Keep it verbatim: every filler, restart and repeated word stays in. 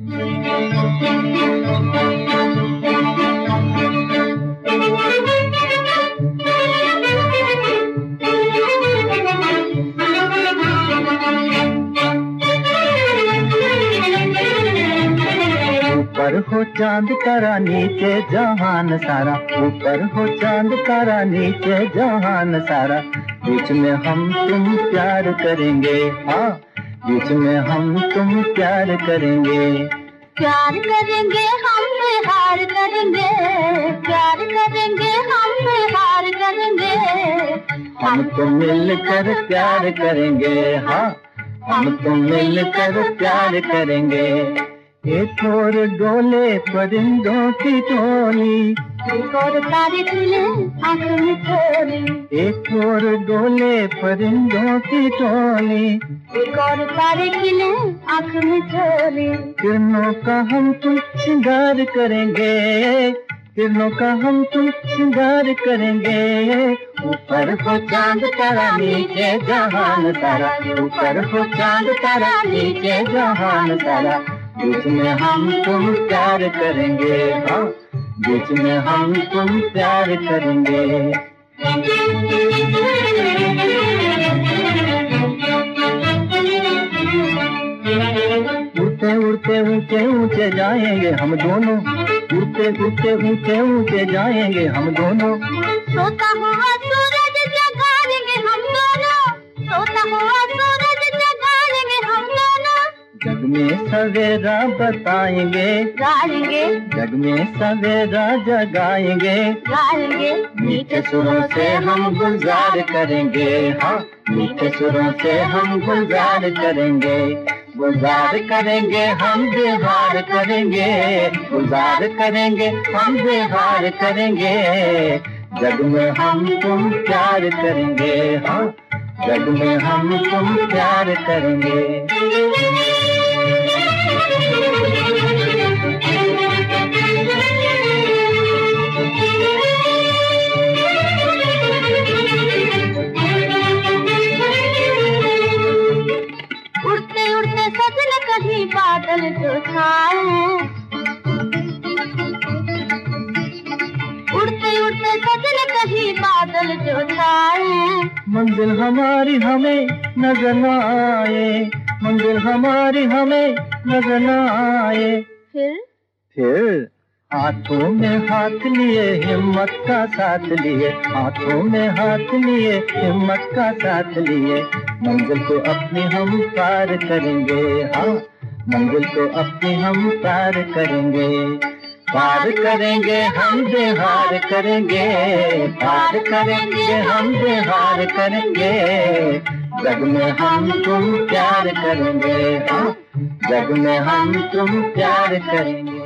ऊपर हो चांद तारा नीचे जहान सारा, ऊपर हो चांद तारा नीचे जहान सारा, बीच में हम तुम प्यार करेंगे, हाँ बीच में हम तुम प्यार करेंगे। प्यार करेंगे हम हार करेंगे, प्यार करेंगे हम हार करेंगे, हम तो मिलकर प्यार करेंगे, हाँ हम तो मिलकर प्यार करेंगे। एक और डोले परिंदों की टोली, एक और तारे खिले आँख में चोली, एक और डोले परिंदों की टोली, एक और तारे खिले आँख में चोली। किरणों का हम तुम श्रृंगार करेंगे, किरणों का हम तुम श्रृंगार करेंगे। ऊपर हो चांद तारा नीचे जहान सारा, ऊपर हो चांद तारा नीचे जहान सारा, बीच में हम तुम प्यार करेंगे, हाँ बीच में हम तुम प्यार करेंगे। उड़ते उड़ते ऊंचे ऊंचे जाएंगे हम दोनों, उड़ते उड़ते ऊंचे ऊंचे जाएंगे हम दोनों। सोता हुआ सूरज जगाएंगे हम दोनों, सोता हुआ सूरज जगाएंगे हम दोनों। जग में सवेरा बताएंगे, गाएंगे जग में सवेरा जगाएंगे, गाएंगे मीठे सुरों से हम गुलजार करेंगे, हाँ मीठे सुरों से हम गुलजार करेंगे। गुलजार करेंगे हम व्यवहार करेंगे, गुलजार करेंगे हम व्यवहार करेंगे। जग में हम तुम प्यार करेंगे, हाँ जग में हम तुम प्यार करेंगे। उड़ते उड़ते सजन कहीं बादल जो छाए, उड़ते उड़ते सजन कहीं बादल जो छाए। मंजिल हमारी हमें नजर न आए, मंजिल हमारी हमें नजर न आए। फिर फिर हाथों में हाथ लिए हिम्मत का साथ लिए, हाथों में हाथ लिए हिम्मत का साथ लिए, मंजिल को अपनी हम पार करेंगे, हाँ मंजिल को अपनी हम पार करेंगे। पार करेंगे हम बेहार करेंगे, पार करेंगे हम बेहार करेंगे। जग में हम तुम प्यार करेंगे, हाँ जग में हम तुम प्यार करेंगे।